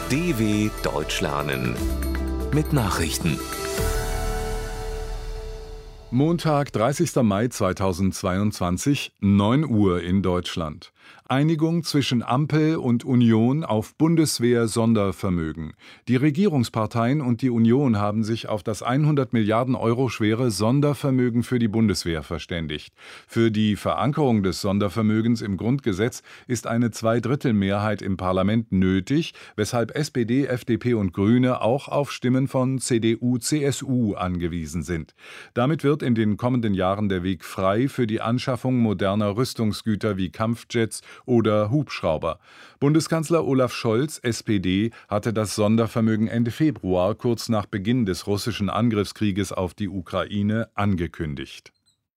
DW Deutsch lernen mit Nachrichten. Montag, 30. Mai 2022, 9 Uhr in Deutschland. Einigung zwischen Ampel und Union auf Bundeswehr-Sondervermögen. Die Regierungsparteien und die Union haben sich auf das 100 Milliarden Euro schwere Sondervermögen für die Bundeswehr verständigt. Für die Verankerung des Sondervermögens im Grundgesetz ist eine Zweidrittelmehrheit im Parlament nötig, weshalb SPD, FDP und Grüne auch auf Stimmen von CDU, CSU angewiesen sind. Damit wird in den kommenden Jahren der Weg frei für die Anschaffung moderner Rüstungsgüter wie Kampfjets oder Hubschrauber. Bundeskanzler Olaf Scholz, SPD, hatte das Sondervermögen Ende Februar, kurz nach Beginn des russischen Angriffskrieges auf die Ukraine, angekündigt.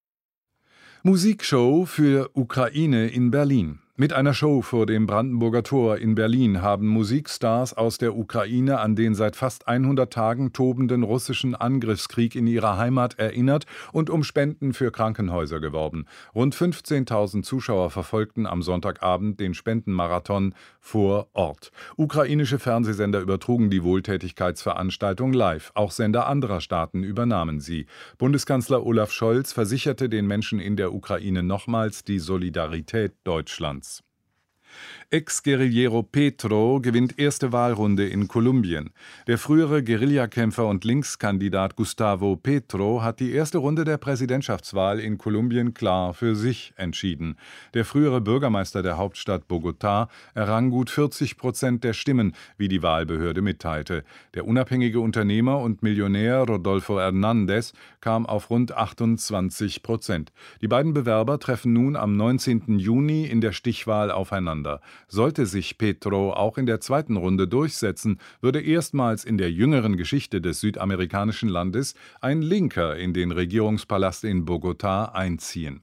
Musikshow für Ukraine in Berlin. Mit einer Show vor dem Brandenburger Tor in Berlin haben Musikstars aus der Ukraine an den seit fast 100 Tagen tobenden russischen Angriffskrieg in ihrer Heimat erinnert und um Spenden für Krankenhäuser geworben. Rund 15.000 Zuschauer verfolgten am Sonntagabend den Spendenmarathon vor Ort. Ukrainische Fernsehsender übertrugen die Wohltätigkeitsveranstaltung live. Auch Sender anderer Staaten übernahmen sie. Bundeskanzler Olaf Scholz versicherte den Menschen in der Ukraine nochmals die Solidarität Deutschlands. Ex-Guerillero Petro gewinnt erste Wahlrunde in Kolumbien. Der frühere Guerillakämpfer und Linkskandidat Gustavo Petro hat die erste Runde der Präsidentschaftswahl in Kolumbien klar für sich entschieden. Der frühere Bürgermeister der Hauptstadt Bogotá errang gut 40% der Stimmen, wie die Wahlbehörde mitteilte. Der unabhängige Unternehmer und Millionär Rodolfo Hernández kam auf rund 28%. Die beiden Bewerber treffen nun am 19. Juni in der Stichwahl aufeinander. Sollte sich Petro auch in der zweiten Runde durchsetzen, würde erstmals in der jüngeren Geschichte des südamerikanischen Landes ein Linker in den Regierungspalast in Bogotá einziehen.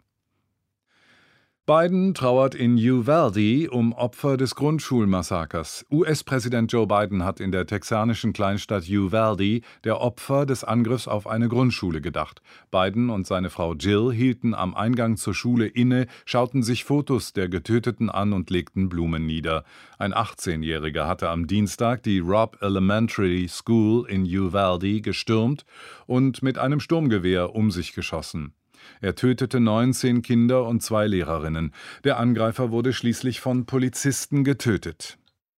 Biden trauert in Uvalde um Opfer des Grundschulmassakers. US-Präsident Joe Biden hat in der texanischen Kleinstadt Uvalde der Opfer des Angriffs auf eine Grundschule gedacht. Biden und seine Frau Jill hielten am Eingang zur Schule inne, schauten sich Fotos der Getöteten an und legten Blumen nieder. Ein 18-Jähriger hatte am Dienstag die Robb Elementary School in Uvalde gestürmt und mit einem Sturmgewehr um sich geschossen. Er tötete 19 Kinder und 2 Lehrerinnen. Der Angreifer wurde schließlich von Polizisten getötet.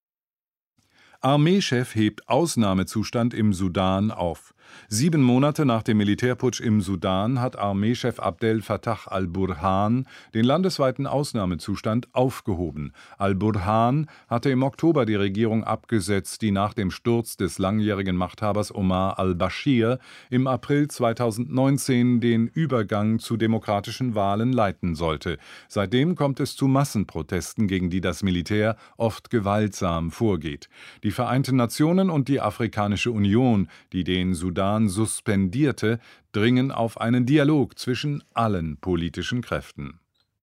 Armeechef hebt Ausnahmezustand im Sudan auf. 7 Monate nach dem Militärputsch im Sudan hat Armeechef Abdel Fattah al-Burhan den landesweiten Ausnahmezustand aufgehoben. Al-Burhan hatte im Oktober die Regierung abgesetzt, die nach dem Sturz des langjährigen Machthabers Omar al-Bashir im April 2019 den Übergang zu demokratischen Wahlen leiten sollte. Seitdem kommt es zu Massenprotesten, gegen die das Militär oft gewaltsam vorgeht. Die Vereinten Nationen und die Afrikanische Union, die den Sudan suspendierte, dringen auf einen Dialog zwischen allen politischen Kräften.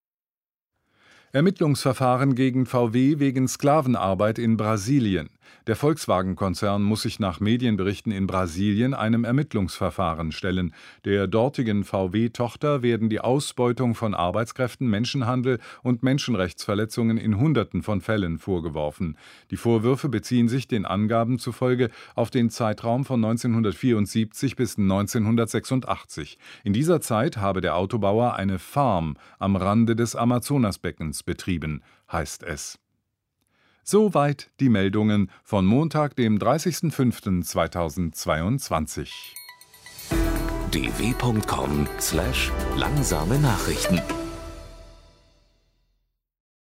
Ermittlungsverfahren gegen VW wegen Sklavenarbeit in Brasilien. Der Volkswagen-Konzern muss sich nach Medienberichten in Brasilien einem Ermittlungsverfahren stellen. Der dortigen VW-Tochter werden die Ausbeutung von Arbeitskräften, Menschenhandel und Menschenrechtsverletzungen in Hunderten von Fällen vorgeworfen. Die Vorwürfe beziehen sich den Angaben zufolge auf den Zeitraum von 1974 bis 1986. In dieser Zeit habe der Autobauer eine Farm am Rande des Amazonasbeckens betrieben, heißt es. Soweit die Meldungen von Montag, dem 30.05.2022. dw.com/langsame Nachrichten